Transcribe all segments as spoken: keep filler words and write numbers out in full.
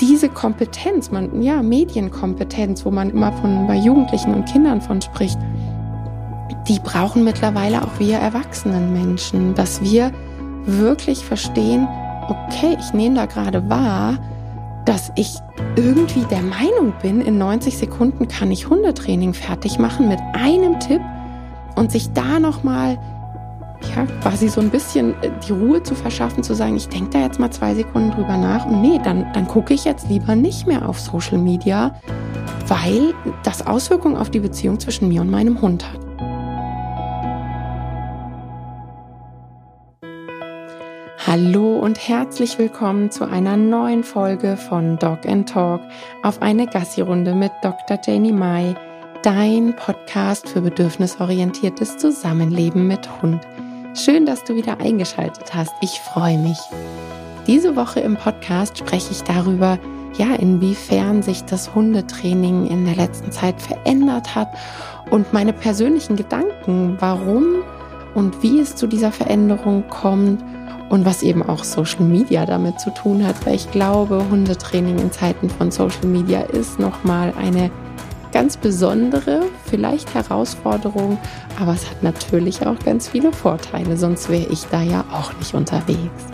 diese Kompetenz, man, ja, Medienkompetenz, wo man immer von bei Jugendlichen und Kindern von spricht, die brauchen mittlerweile auch wir erwachsenen Menschen, dass wir wirklich verstehen, okay, ich nehme da gerade wahr, dass ich irgendwie der Meinung bin, in neunzig Sekunden kann ich Hundetraining fertig machen mit einem Tipp und sich da nochmal ja, quasi so ein bisschen die Ruhe zu verschaffen, zu sagen, ich denke da jetzt mal zwei Sekunden drüber nach und nee, dann, dann gucke ich jetzt lieber nicht mehr auf Social Media, weil das Auswirkungen auf die Beziehung zwischen mir und meinem Hund hat. Hallo und herzlich willkommen zu einer neuen Folge von Dog and Talk auf eine Gassi-Runde mit Doktor Janie Mai, dein Podcast für bedürfnisorientiertes Zusammenleben mit Hund. Schön, dass du wieder eingeschaltet hast. Ich freue mich. Diese Woche im Podcast spreche ich darüber, ja, inwiefern sich das Hundetraining in der letzten Zeit verändert hat und meine persönlichen Gedanken, warum und wie es zu dieser Veränderung kommt und was eben auch Social Media damit zu tun hat, weil ich glaube, Hundetraining in Zeiten von Social Media ist nochmal eine ganz besondere, vielleicht Herausforderung, aber es hat natürlich auch ganz viele Vorteile, sonst wäre ich da ja auch nicht unterwegs.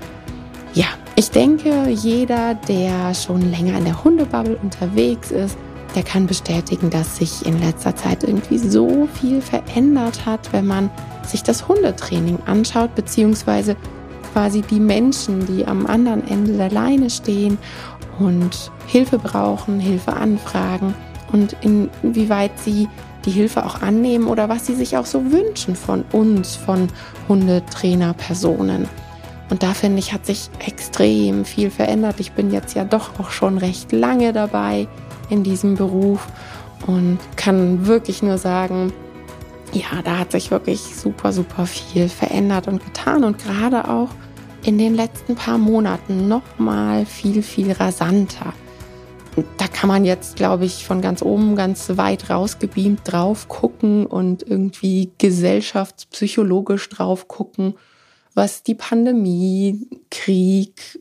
Ja, ich denke, jeder, der schon länger in der Hundebubble unterwegs ist, der kann bestätigen, dass sich in letzter Zeit irgendwie so viel verändert hat, wenn man sich das Hundetraining anschaut, beziehungsweise quasi die Menschen, die am anderen Ende der Leine stehen und Hilfe brauchen, Hilfe anfragen und inwieweit sie die Hilfe auch annehmen oder was sie sich auch so wünschen von uns, von Hundetrainerpersonen. Und da finde ich, hat sich extrem viel verändert. Ich bin jetzt ja doch auch schon recht lange dabei in diesem Beruf und kann wirklich nur sagen, ja, da hat sich wirklich super, super viel verändert und getan und gerade auch in den letzten paar Monaten noch mal viel, viel rasanter. Da kann man jetzt, glaube ich, von ganz oben, ganz weit rausgebeamt drauf gucken und irgendwie gesellschaftspsychologisch drauf gucken, was die Pandemie, Krieg,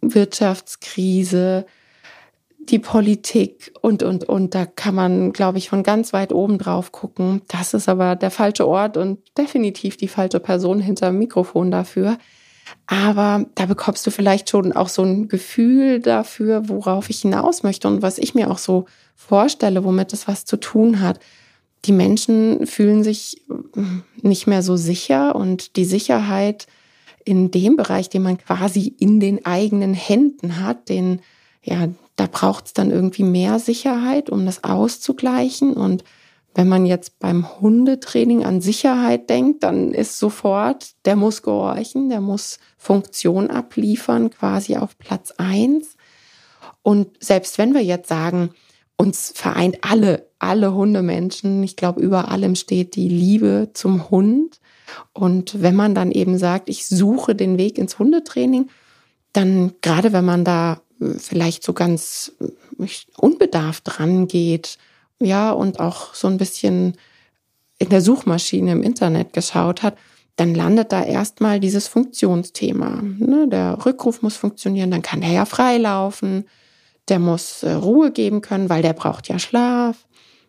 Wirtschaftskrise, die Politik und, und, und, da kann man, glaube ich, von ganz weit oben drauf gucken. Das ist aber der falsche Ort und definitiv die falsche Person hinterm Mikrofon dafür. Aber da bekommst du vielleicht schon auch so ein Gefühl dafür, worauf ich hinaus möchte und was ich mir auch so vorstelle, womit es was zu tun hat. Die Menschen fühlen sich nicht mehr so sicher und die Sicherheit in dem Bereich, den man quasi in den eigenen Händen hat, den, ja, da braucht es dann irgendwie mehr Sicherheit, um das auszugleichen. Und wenn man jetzt beim Hundetraining an Sicherheit denkt, dann ist sofort, der muss gehorchen, der muss Funktion abliefern, quasi auf Platz eins. Und selbst wenn wir jetzt sagen, uns vereint alle, alle Hundemenschen, ich glaube, über allem steht die Liebe zum Hund. Und wenn man dann eben sagt, ich suche den Weg ins Hundetraining, dann gerade wenn man da vielleicht so ganz unbedarft dran geht, ja, und auch so ein bisschen in der Suchmaschine im Internet geschaut hat, dann landet da erstmal dieses Funktionsthema. Ne? Der Rückruf muss funktionieren, dann kann der ja freilaufen, der muss äh, Ruhe geben können, weil der braucht ja Schlaf,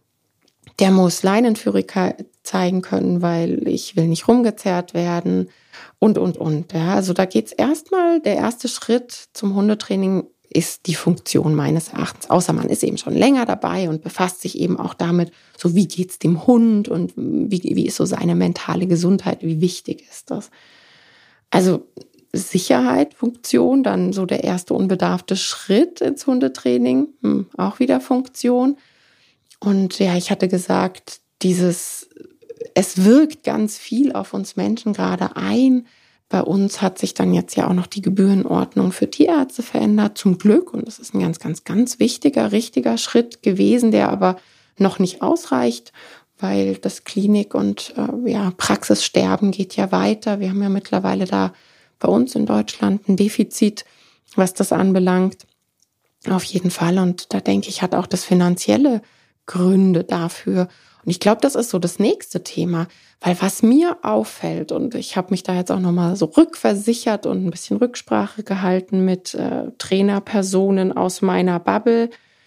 der muss Leinenführigkeit zeigen können, weil ich will nicht rumgezerrt werden und, und, und. Ja? Also da geht's erstmal, der erste Schritt zum Hundetraining ist die Funktion meines Erachtens. Außer man ist eben schon länger dabei und befasst sich eben auch damit, so wie geht's dem Hund und wie, wie ist so seine mentale Gesundheit, wie wichtig ist das. Also Sicherheit, Funktion, dann so der erste unbedarfte Schritt ins Hundetraining, hm, auch wieder Funktion. Und ja, ich hatte gesagt, dieses, es wirkt ganz viel auf uns Menschen gerade ein. Bei uns hat sich dann jetzt ja auch noch die Gebührenordnung für Tierärzte verändert, zum Glück. Und das ist ein ganz, ganz, ganz wichtiger, richtiger Schritt gewesen, der aber noch nicht ausreicht, weil das Klinik- und äh, ja, Praxissterben geht ja weiter. Wir haben ja mittlerweile da bei uns in Deutschland ein Defizit, was das anbelangt. Auf jeden Fall. Und da denke ich, hat auch das Finanzielle Gründe dafür. Und ich glaube, das ist so das nächste Thema, weil was mir auffällt, und ich habe mich da jetzt auch nochmal so rückversichert und ein bisschen Rücksprache gehalten mit äh, Trainerpersonen aus meiner Bubble,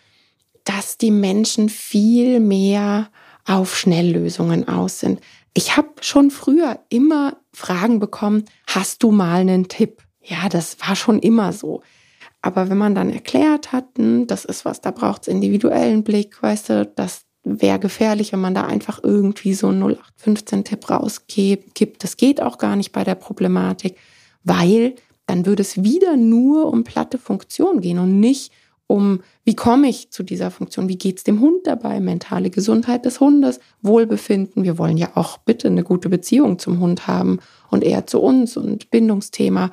dass die Menschen viel mehr auf Schnelllösungen aus sind. Ich habe schon früher immer Fragen bekommen, hast du mal einen Tipp? Ja, das war schon immer so. Aber wenn man dann erklärt hat, das ist was, da braucht es individuellen Blick, weißt du, das wäre gefährlich, wenn man da einfach irgendwie so einen null acht fünfzehn Tipp rausgibt. Das geht auch gar nicht bei der Problematik, weil dann würde es wieder nur um platte Funktion gehen und nicht um, wie komme ich zu dieser Funktion, wie geht es dem Hund dabei, mentale Gesundheit des Hundes, Wohlbefinden. Wir wollen ja auch bitte eine gute Beziehung zum Hund haben und eher zu uns und Bindungsthema.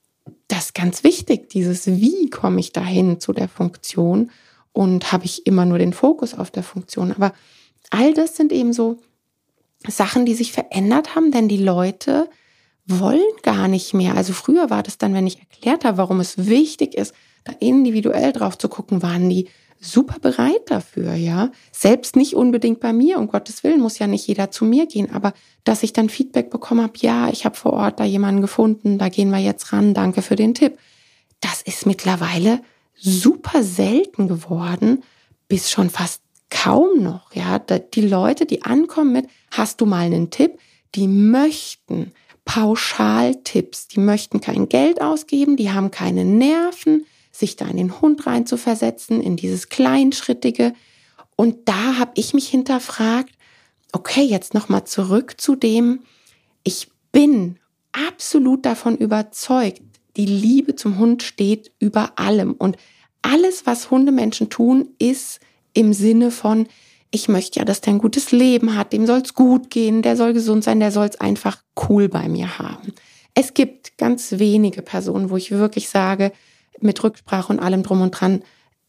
Das ist ganz wichtig, dieses Wie komme ich dahin zu der Funktion und habe ich immer nur den Fokus auf der Funktion. Aber all das sind eben so Sachen, die sich verändert haben, denn die Leute wollen gar nicht mehr. Also früher war das dann, wenn ich erklärt habe, warum es wichtig ist, da individuell drauf zu gucken, waren die super bereit dafür, ja. Selbst nicht unbedingt bei mir, um Gottes Willen muss ja nicht jeder zu mir gehen, aber dass ich dann Feedback bekommen habe, ja, ich habe vor Ort da jemanden gefunden, da gehen wir jetzt ran, danke für den Tipp. Das ist mittlerweile super selten geworden, bis schon fast kaum noch, ja. Die Leute, die ankommen mit, hast du mal einen Tipp, die möchten Pauschaltipps, die möchten kein Geld ausgeben, die haben keine Nerven, sich da in den Hund rein zu versetzen, in dieses Kleinschrittige. Und da habe ich mich hinterfragt, okay, jetzt nochmal zurück zu dem, ich bin absolut davon überzeugt, die Liebe zum Hund steht über allem. Und alles, was Hundemenschen tun, ist im Sinne von, ich möchte ja, dass der ein gutes Leben hat, dem soll es gut gehen, der soll gesund sein, der soll es einfach cool bei mir haben. Es gibt ganz wenige Personen, wo ich wirklich sage, mit Rücksprache und allem drum und dran,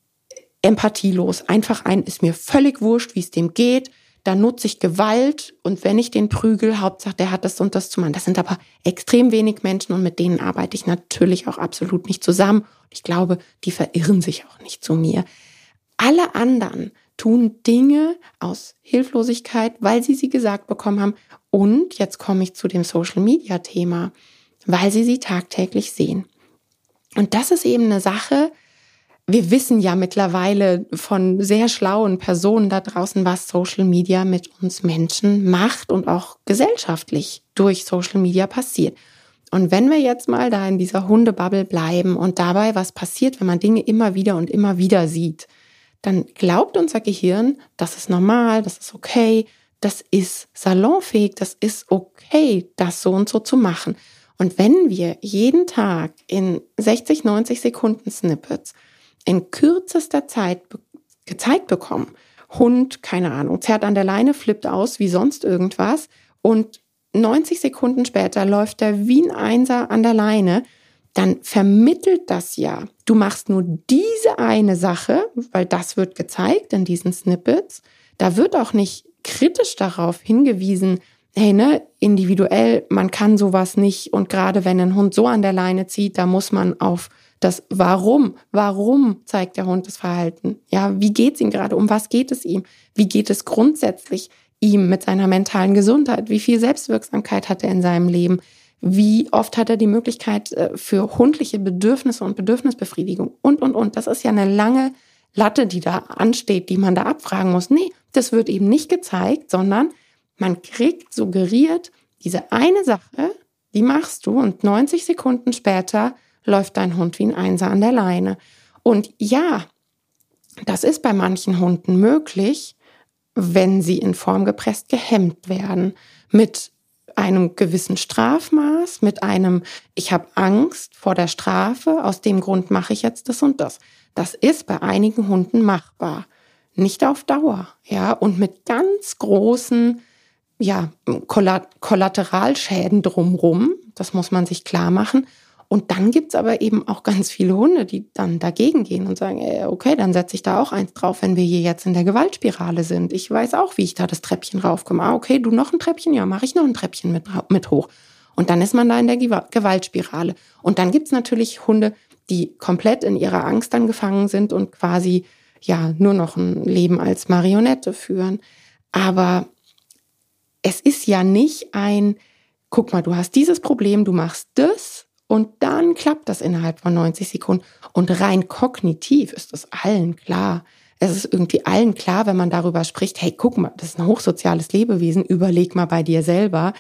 empathielos. Einfach ein, ist mir völlig wurscht, wie es dem geht. Da nutze ich Gewalt und wenn ich den prügel, Hauptsache der hat das und das zu machen. Das sind aber extrem wenig Menschen und mit denen arbeite ich natürlich auch absolut nicht zusammen. Ich glaube, die verirren sich auch nicht zu mir. Alle anderen tun Dinge aus Hilflosigkeit, weil sie sie gesagt bekommen haben. Und jetzt komme ich zu dem Social-Media-Thema, weil sie sie tagtäglich sehen. Und das ist eben eine Sache, wir wissen ja mittlerweile von sehr schlauen Personen da draußen, was Social Media mit uns Menschen macht und auch gesellschaftlich durch Social Media passiert. Und wenn wir jetzt mal da in dieser Hundebubble bleiben und dabei, was passiert, wenn man Dinge immer wieder und immer wieder sieht, dann glaubt unser Gehirn, das ist normal, das ist okay, das ist salonfähig, das ist okay, das so und so zu machen. Und wenn wir jeden Tag in sechzig, neunzig Sekunden Snippets in kürzester Zeit be- gezeigt bekommen, Hund, keine Ahnung, zerrt an der Leine, flippt aus wie sonst irgendwas und neunzig Sekunden später läuft er wie ein Einser an der Leine, dann vermittelt das ja, du machst nur diese eine Sache, weil das wird gezeigt in diesen Snippets, da wird auch nicht kritisch darauf hingewiesen, hey, ne, individuell, man kann sowas nicht und gerade wenn ein Hund so an der Leine zieht, da muss man auf das Warum, warum zeigt der Hund das Verhalten? Ja, wie geht's ihm gerade? Um was geht es ihm? Wie geht es grundsätzlich ihm mit seiner mentalen Gesundheit? Wie viel Selbstwirksamkeit hat er in seinem Leben? Wie oft hat er die Möglichkeit für hundliche Bedürfnisse und Bedürfnisbefriedigung? Und, und, und. Das ist ja eine lange Latte, die da ansteht, die man da abfragen muss. Nee, das wird eben nicht gezeigt, sondern man kriegt suggeriert, diese eine Sache, die machst du und neunzig Sekunden später läuft dein Hund wie ein Einser an der Leine. Und ja, das ist bei manchen Hunden möglich, wenn sie in Form gepresst gehemmt werden. Mit einem gewissen Strafmaß, mit einem, ich habe Angst vor der Strafe, aus dem Grund mache ich jetzt das und das. Das ist bei einigen Hunden machbar. Nicht auf Dauer, ja, und mit ganz großen ja, Kollateralschäden drumrum, das muss man sich klar machen. Und dann gibt's aber eben auch ganz viele Hunde, die dann dagegen gehen und sagen, ey, okay, dann setze ich da auch eins drauf, wenn wir hier jetzt in der Gewaltspirale sind. Ich weiß auch, wie ich da das Treppchen raufkomme. Ah, okay, du noch ein Treppchen? Ja, mache ich noch ein Treppchen mit, mit hoch. Und dann ist man da in der Gewaltspirale. Und dann gibt's natürlich Hunde, die komplett in ihrer Angst dann gefangen sind und quasi ja nur noch ein Leben als Marionette führen. Aber es ist ja nicht ein, guck mal, du hast dieses Problem, du machst das und dann klappt das innerhalb von neunzig Sekunden. Und rein kognitiv ist es allen klar. Es ist irgendwie allen klar, wenn man darüber spricht, hey, guck mal, das ist ein hochsoziales Lebewesen, überleg mal bei dir selber.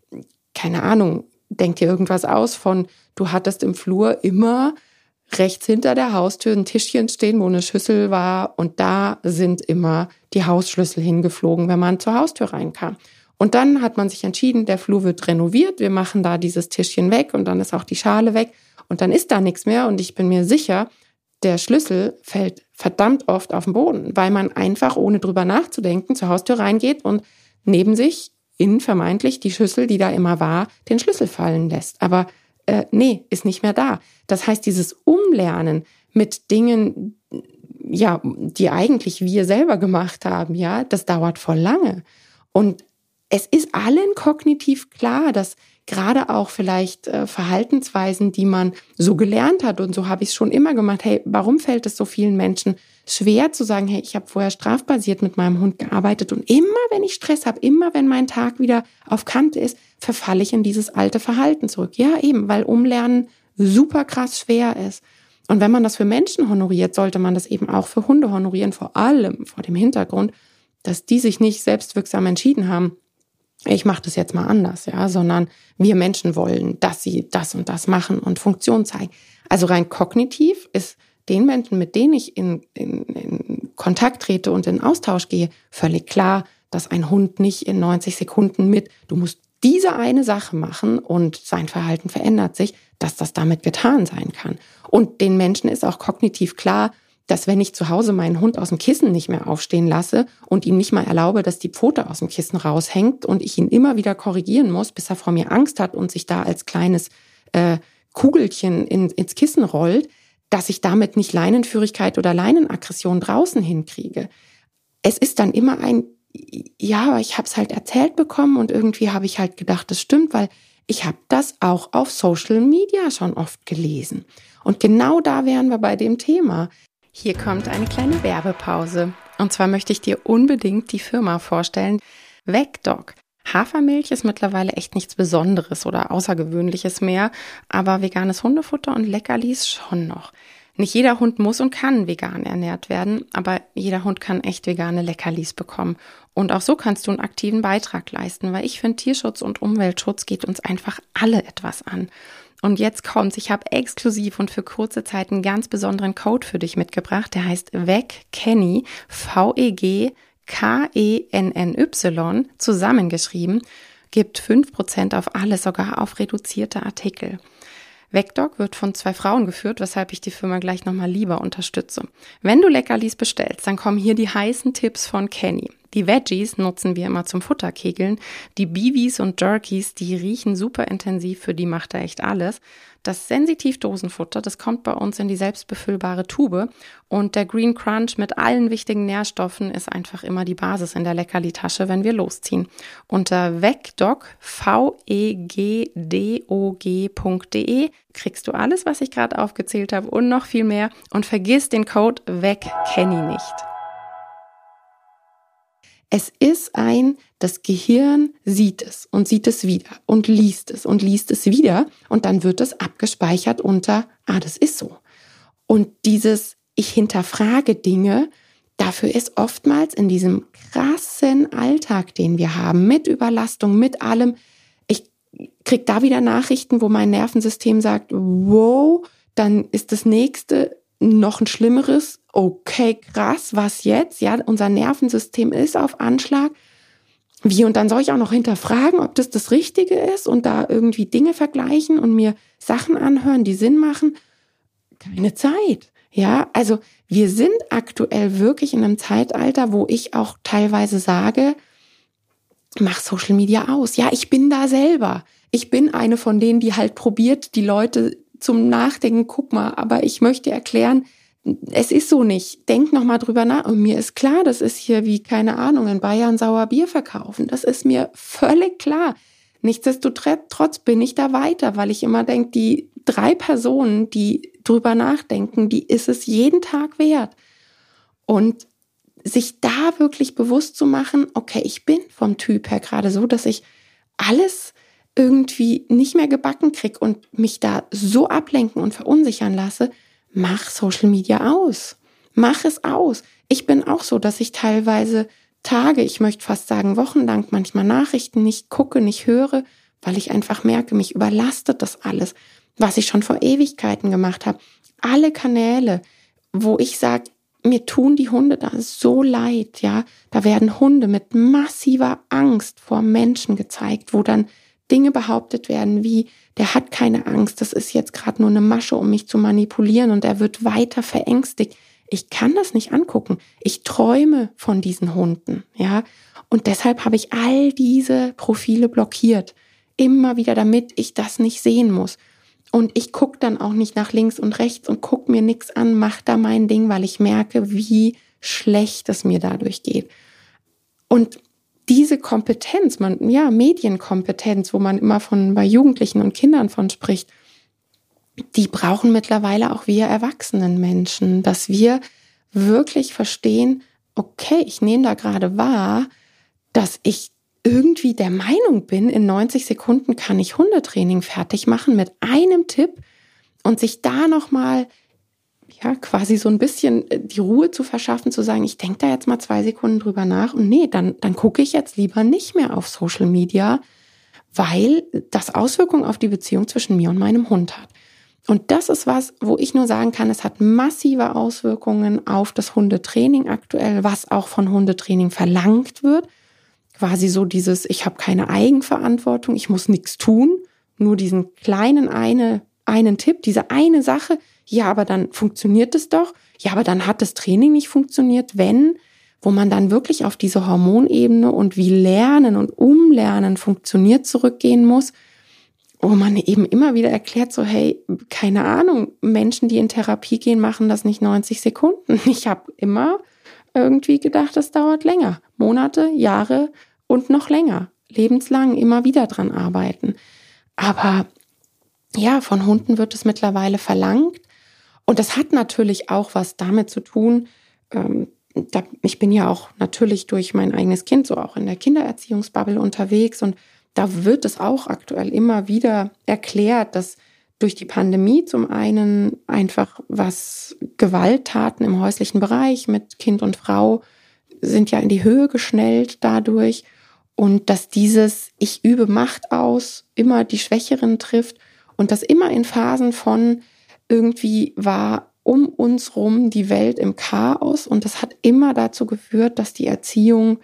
Keine Ahnung, denk dir irgendwas aus von, du hattest im Flur immer rechts hinter der Haustür ein Tischchen stehen, wo eine Schüssel war und da sind immer die Hausschlüssel hingeflogen, wenn man zur Haustür reinkam. Und dann hat man sich entschieden, der Flur wird renoviert, wir machen da dieses Tischchen weg und dann ist auch die Schale weg und dann ist da nichts mehr und ich bin mir sicher, der Schlüssel fällt verdammt oft auf den Boden, weil man einfach, ohne drüber nachzudenken, zur Haustür reingeht und neben sich in vermeintlich die Schüssel, die da immer war, den Schlüssel fallen lässt. Aber äh, nee, ist nicht mehr da. Das heißt, dieses Umlernen mit Dingen, ja, die eigentlich wir selber gemacht haben, ja, das dauert voll lange. Und es ist allen kognitiv klar, dass gerade auch vielleicht äh, Verhaltensweisen, die man so gelernt hat und so habe ich es schon immer gemacht, hey, warum fällt es so vielen Menschen schwer zu sagen, hey, ich habe vorher strafbasiert mit meinem Hund gearbeitet und immer, wenn ich Stress habe, immer, wenn mein Tag wieder auf Kante ist, verfalle ich in dieses alte Verhalten zurück. Ja, eben, weil Umlernen super krass schwer ist. Und wenn man das für Menschen honoriert, sollte man das eben auch für Hunde honorieren, vor allem vor dem Hintergrund, dass die sich nicht selbstwirksam entschieden haben, ich mache das jetzt mal anders, ja, sondern wir Menschen wollen, dass sie das und das machen und Funktion zeigen. Also rein kognitiv ist den Menschen, mit denen ich in, in, in Kontakt trete und in Austausch gehe, völlig klar, dass ein Hund nicht in neunzig Sekunden mit, du musst diese eine Sache machen und sein Verhalten verändert sich, dass das damit getan sein kann. Und den Menschen ist auch kognitiv klar, dass wenn ich zu Hause meinen Hund aus dem Kissen nicht mehr aufstehen lasse und ihm nicht mal erlaube, dass die Pfote aus dem Kissen raushängt und ich ihn immer wieder korrigieren muss, bis er vor mir Angst hat und sich da als kleines äh, Kugelchen in, ins Kissen rollt, dass ich damit nicht Leinenführigkeit oder Leinenaggression draußen hinkriege. Es ist dann immer ein, ja, ich habe es halt erzählt bekommen und irgendwie habe ich halt gedacht, das stimmt, weil ich habe das auch auf Social Media schon oft gelesen. Und genau da wären wir bei dem Thema. Hier kommt eine kleine Werbepause. Und zwar möchte ich dir unbedingt die Firma vorstellen, Vegdog. Hafermilch ist mittlerweile echt nichts Besonderes oder Außergewöhnliches mehr, aber veganes Hundefutter und Leckerlis schon noch. Nicht jeder Hund muss und kann vegan ernährt werden, aber jeder Hund kann echt vegane Leckerlis bekommen. Und auch so kannst du einen aktiven Beitrag leisten, weil ich finde, Tierschutz und Umweltschutz geht uns einfach alle etwas an. Und jetzt kommt's, ich habe exklusiv und für kurze Zeit einen ganz besonderen Code für dich mitgebracht, der heißt VEGKENNY, V E G K E N N Y, zusammengeschrieben, gibt fünf Prozent auf alles, sogar auf reduzierte Artikel. Vegdog wird von zwei Frauen geführt, weshalb ich die Firma gleich nochmal lieber unterstütze. Wenn du Leckerlis bestellst, dann kommen hier die heißen Tipps von Kenny. Die Veggies nutzen wir immer zum Futterkegeln. Die Bivis und Jerkies, die riechen super intensiv, für die macht er echt alles. Das Sensitiv-Dosenfutter, das kommt bei uns in die selbstbefüllbare Tube. Und der Green Crunch mit allen wichtigen Nährstoffen ist einfach immer die Basis in der Leckerli-Tasche, wenn wir losziehen. Unter Vegdog, V E G D O G Punkt de kriegst du alles, was ich gerade aufgezählt habe und noch viel mehr. Und vergiss den Code VEGKENNY nicht. Es ist ein, das Gehirn sieht es und sieht es wieder und liest es und liest es wieder und dann wird es abgespeichert unter, ah, das ist so. Und dieses, ich hinterfrage Dinge, dafür ist oftmals in diesem krassen Alltag, den wir haben, mit Überlastung, mit allem, ich krieg da wieder Nachrichten, wo mein Nervensystem sagt, wow, dann ist das nächste noch ein schlimmeres, okay, krass, was jetzt? Ja, unser Nervensystem ist auf Anschlag. Wie, und dann soll ich auch noch hinterfragen, ob das das Richtige ist und da irgendwie Dinge vergleichen und mir Sachen anhören, die Sinn machen. Keine Zeit. Ja, also wir sind aktuell wirklich in einem Zeitalter, wo ich auch teilweise sage, mach Social Media aus. Ja, ich bin da selber. Ich bin eine von denen, die halt probiert, die Leute zum Nachdenken, guck mal, aber ich möchte erklären, es ist so nicht. Denk noch mal drüber nach. Und mir ist klar, das ist hier wie, keine Ahnung, in Bayern sauer Bier verkaufen. Das ist mir völlig klar. Nichtsdestotrotz bin ich da weiter, weil ich immer denke, die drei Personen, die drüber nachdenken, die ist es jeden Tag wert. Und sich da wirklich bewusst zu machen, okay, ich bin vom Typ her gerade so, dass ich alles irgendwie nicht mehr gebacken kriege und mich da so ablenken und verunsichern lasse, mach Social Media aus. Mach es aus. Ich bin auch so, dass ich teilweise Tage, ich möchte fast sagen wochenlang, manchmal Nachrichten nicht gucke, nicht höre, weil ich einfach merke, mich überlastet das alles, was ich schon vor Ewigkeiten gemacht habe. Alle Kanäle, wo ich sage, mir tun die Hunde da so leid, ja, da werden Hunde mit massiver Angst vor Menschen gezeigt, wo dann Dinge behauptet werden wie, der hat keine Angst, das ist jetzt gerade nur eine Masche, um mich zu manipulieren und er wird weiter verängstigt. Ich kann das nicht angucken. Ich träume von diesen Hunden, ja. Und deshalb habe ich all diese Profile blockiert. Immer wieder, damit ich das nicht sehen muss. Und ich gucke dann auch nicht nach links und rechts und gucke mir nichts an, mache da mein Ding, weil ich merke, wie schlecht es mir dadurch geht. Und diese Kompetenz, man, ja, Medienkompetenz, wo man immer von bei Jugendlichen und Kindern von spricht, die brauchen mittlerweile auch wir erwachsenen Menschen, dass wir wirklich verstehen, okay, ich nehme da gerade wahr, dass ich irgendwie der Meinung bin, in neunzig Sekunden kann ich Hundetraining fertig machen mit einem Tipp und sich da nochmal, ja, quasi so ein bisschen die Ruhe zu verschaffen, zu sagen, ich denke da jetzt mal zwei Sekunden drüber nach und nee, dann, dann gucke ich jetzt lieber nicht mehr auf Social Media, weil das Auswirkungen auf die Beziehung zwischen mir und meinem Hund hat. Und das ist was, wo ich nur sagen kann, es hat massive Auswirkungen auf das Hundetraining aktuell, was auch von Hundetraining verlangt wird. Quasi so dieses, ich habe keine Eigenverantwortung, ich muss nichts tun, nur diesen kleinen eine, einen Tipp, diese eine Sache, ja, aber dann funktioniert es doch, ja, aber dann hat das Training nicht funktioniert, wenn, wo man dann wirklich auf diese Hormonebene und wie Lernen und Umlernen funktioniert zurückgehen muss, wo man eben immer wieder erklärt, so hey, keine Ahnung, Menschen, die in Therapie gehen, machen das nicht neunzig Sekunden. Ich habe immer irgendwie gedacht, das dauert länger. Monate, Jahre und noch länger. Lebenslang immer wieder dran arbeiten. Aber ja, von Hunden wird es mittlerweile verlangt. Und das hat natürlich auch was damit zu tun, ähm, da, ich bin ja auch natürlich durch mein eigenes Kind so auch in der Kindererziehungsbubble unterwegs und da wird es auch aktuell immer wieder erklärt, dass durch die Pandemie zum einen einfach was Gewalttaten im häuslichen Bereich mit Kind und Frau sind ja in die Höhe geschnellt dadurch und dass dieses ich übe Macht aus immer die Schwächeren trifft und das immer in Phasen von irgendwie war um uns rum die Welt im Chaos und das hat immer dazu geführt, dass die Erziehung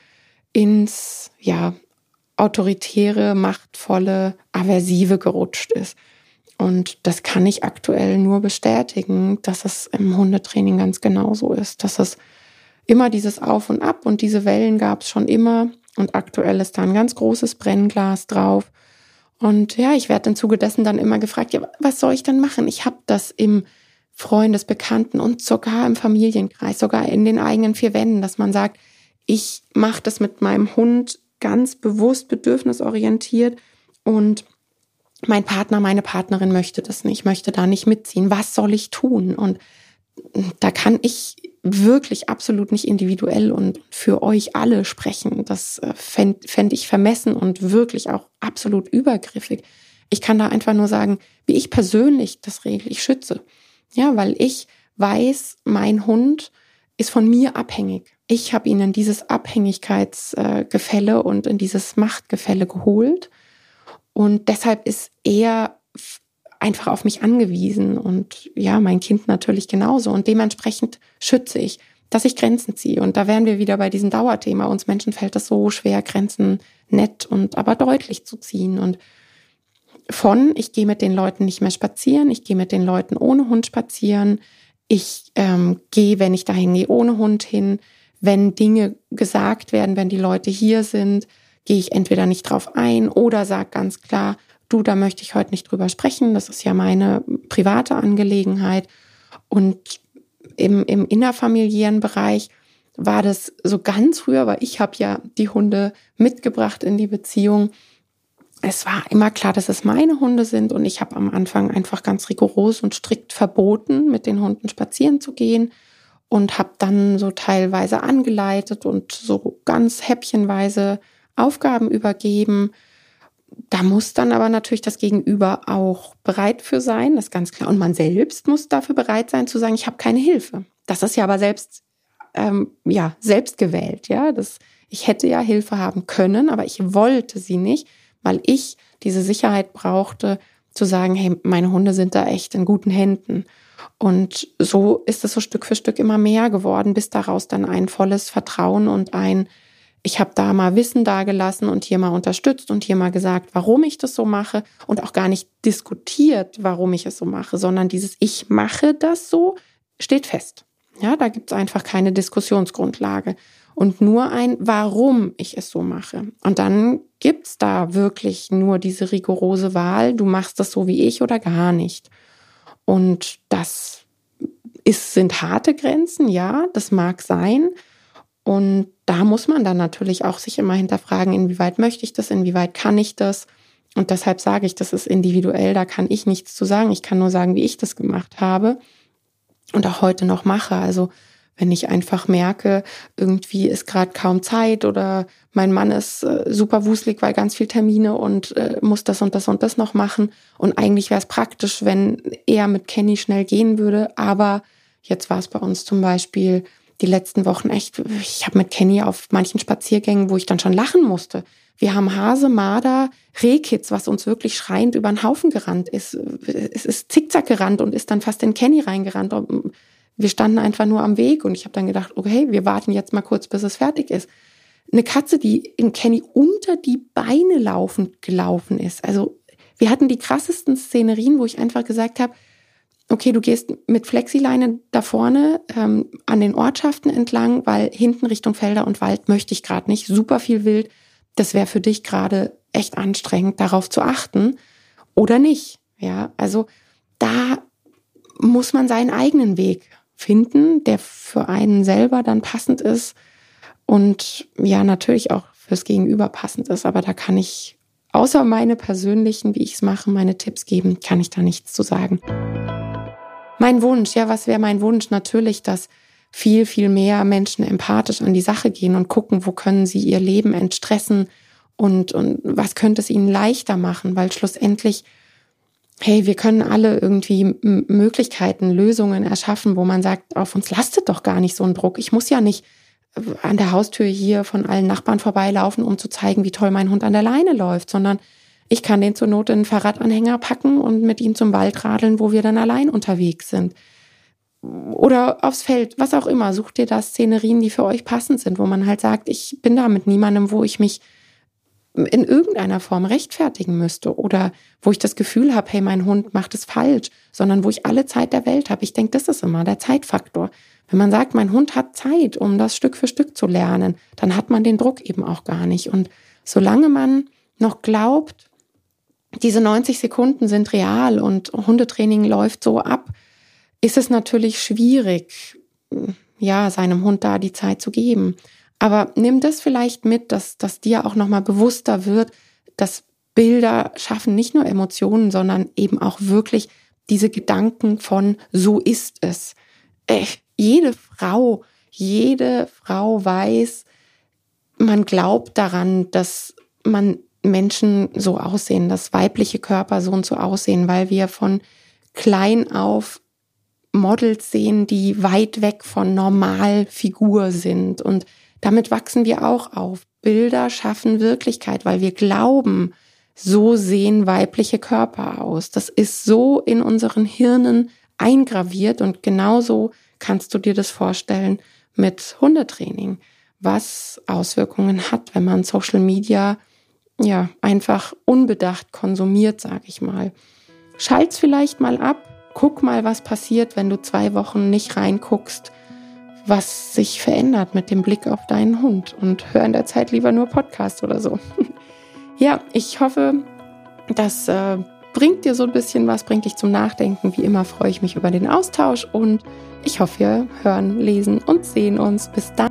ins, ja, autoritäre, machtvolle, aversive gerutscht ist. Und das kann ich aktuell nur bestätigen, dass es im Hundetraining ganz genauso ist. Dass es immer dieses Auf und Ab und diese Wellen gab es schon immer. Und aktuell ist da ein ganz großes Brennglas drauf. Und ja, ich werde im Zuge dessen dann immer gefragt, ja, was soll ich denn machen? Ich habe das im Freundes-, Bekannten- und sogar im Familienkreis, sogar in den eigenen vier Wänden, dass man sagt, ich mache das mit meinem Hund ganz bewusst bedürfnisorientiert und mein Partner, meine Partnerin möchte das nicht, möchte da nicht mitziehen. Was soll ich tun? Und da kann ich wirklich absolut nicht individuell und für euch alle sprechen. Das fände fänd ich vermessen und wirklich auch absolut übergriffig. Ich kann da einfach nur sagen, wie ich persönlich das regle, ich schütze. Ja, weil ich weiß, mein Hund ist von mir abhängig. Ich habe ihn in dieses Abhängigkeitsgefälle und in dieses Machtgefälle geholt. Und deshalb ist er einfach auf mich angewiesen. Und ja, mein Kind natürlich genauso. Und dementsprechend schütze ich, dass ich Grenzen ziehe. Und da wären wir wieder bei diesem Dauerthema. Uns Menschen fällt es so schwer, Grenzen nett und aber deutlich zu ziehen. Und von, ich gehe mit den Leuten nicht mehr spazieren, ich gehe mit den Leuten ohne Hund spazieren, ich ähm, gehe, wenn ich dahin gehe, ohne Hund hin. Wenn Dinge gesagt werden, wenn die Leute hier sind, gehe ich entweder nicht drauf ein oder sage ganz klar, du, da möchte ich heute nicht drüber sprechen, das ist ja meine private Angelegenheit. Und im, im innerfamiliären Bereich war das so ganz früher, weil ich habe ja die Hunde mitgebracht in die Beziehung. Es war immer klar, dass es meine Hunde sind und ich habe am Anfang einfach ganz rigoros und strikt verboten, mit den Hunden spazieren zu gehen. und habe dann so teilweise angeleitet und so ganz häppchenweise Aufgaben übergeben. Da muss dann aber natürlich das Gegenüber auch bereit für sein, das ist ganz klar. Und man selbst muss dafür bereit sein zu sagen, ich habe keine Hilfe. Das ist ja aber selbst, ähm, ja, selbst gewählt. Ja? Das, ich hätte ja Hilfe haben können, aber ich wollte sie nicht, weil ich diese Sicherheit brauchte, zu sagen, hey, meine Hunde sind da echt in guten Händen. Und so ist es so Stück für Stück immer mehr geworden, bis daraus dann ein volles Vertrauen und ein, ich habe da mal Wissen dagelassen und hier mal unterstützt und hier mal gesagt, warum ich das so mache und auch gar nicht diskutiert, warum ich es so mache, sondern dieses Ich mache das so steht fest. Ja, da gibt es einfach keine Diskussionsgrundlage und nur ein, warum ich es so mache. Und dann gibt es da wirklich nur diese rigorose Wahl, du machst das so wie ich oder gar nicht. Und das ist, sind harte Grenzen, ja, das mag sein. Und da muss man dann natürlich auch sich immer hinterfragen, inwieweit möchte ich das, inwieweit kann ich das. Und deshalb sage ich, das ist individuell, da kann ich nichts zu sagen. Ich kann nur sagen, wie ich das gemacht habe und auch heute noch mache. Also wenn ich einfach merke, irgendwie ist gerade kaum Zeit oder mein Mann ist äh, super wuselig, weil ganz viel Termine und äh, muss das und das und das noch machen. Und eigentlich wäre es praktisch, wenn er mit Kenny schnell gehen würde. Aber jetzt war es bei uns zum Beispiel die letzten Wochen echt, ich habe mit Kenny auf manchen Spaziergängen, wo ich dann schon lachen musste. Wir haben Hase, Marder, Rehkitz, was uns wirklich schreiend über den Haufen gerannt ist. Es ist zickzack gerannt und ist dann fast in Kenny reingerannt. Wir standen einfach nur am Weg und ich habe dann gedacht, okay, wir warten jetzt mal kurz, bis es fertig ist. Eine Katze, die in Kenny unter die Beine laufend gelaufen ist. Also wir hatten die krassesten Szenerien, wo ich einfach gesagt habe, okay, du gehst mit Flexileine da vorne ähm, an den Ortschaften entlang, weil hinten Richtung Felder und Wald möchte ich gerade nicht. Super viel Wild. Das wäre für dich gerade echt anstrengend, darauf zu achten oder nicht. Ja, also da muss man seinen eigenen Weg finden, der für einen selber dann passend ist und ja, natürlich auch fürs Gegenüber passend ist. Aber da kann ich, außer meine persönlichen, wie ich es mache, meine Tipps geben, kann ich da nichts zu sagen. Mein Wunsch, ja, was wäre mein Wunsch? Natürlich, dass viel, viel mehr Menschen empathisch an die Sache gehen und gucken, wo können sie ihr Leben entstressen und, und was könnte es ihnen leichter machen, weil schlussendlich, hey, wir können alle irgendwie M- Möglichkeiten, Lösungen erschaffen, wo man sagt, auf uns lastet doch gar nicht so ein Druck. Ich muss ja nicht an der Haustür hier von allen Nachbarn vorbeilaufen, um zu zeigen, wie toll mein Hund an der Leine läuft, sondern ich kann den zur Not in einen Fahrradanhänger packen und mit ihm zum Wald radeln, wo wir dann allein unterwegs sind. Oder aufs Feld, was auch immer. Sucht dir da Szenerien, die für euch passend sind, wo man halt sagt, ich bin da mit niemandem, wo ich mich in irgendeiner Form rechtfertigen müsste oder wo ich das Gefühl habe, hey, mein Hund macht es falsch, sondern wo ich alle Zeit der Welt habe. Ich denke, das ist immer der Zeitfaktor. Wenn man sagt, mein Hund hat Zeit, um das Stück für Stück zu lernen, dann hat man den Druck eben auch gar nicht. Und solange man noch glaubt, diese neunzig Sekunden sind real und Hundetraining läuft so ab, ist es natürlich schwierig, ja, seinem Hund da die Zeit zu geben. Aber nimm das vielleicht mit, dass, dass dir auch nochmal bewusster wird, dass Bilder schaffen nicht nur Emotionen, sondern eben auch wirklich diese Gedanken von so ist es. Äh, jede Frau, jede Frau weiß, man glaubt daran, dass man Menschen so aussehen, dass weibliche Körper so und so aussehen, weil wir von klein auf Models sehen, die weit weg von Normalfigur sind. Und damit wachsen wir auch auf. Bilder schaffen Wirklichkeit, weil wir glauben, so sehen weibliche Körper aus. Das ist so in unseren Hirnen eingraviert und genauso kannst du dir das vorstellen mit Hundetraining, was Auswirkungen hat, wenn man Social Media ja einfach unbedacht konsumiert, sage ich mal. Schalt's vielleicht mal ab, guck mal, was passiert, wenn du zwei Wochen nicht reinguckst, was sich verändert mit dem Blick auf deinen Hund und hör in der Zeit lieber nur Podcast oder so. Ja, ich hoffe, das äh, bringt dir so ein bisschen was, bringt dich zum Nachdenken. Wie immer freue ich mich über den Austausch und ich hoffe, wir hören, lesen und sehen uns. Bis dann.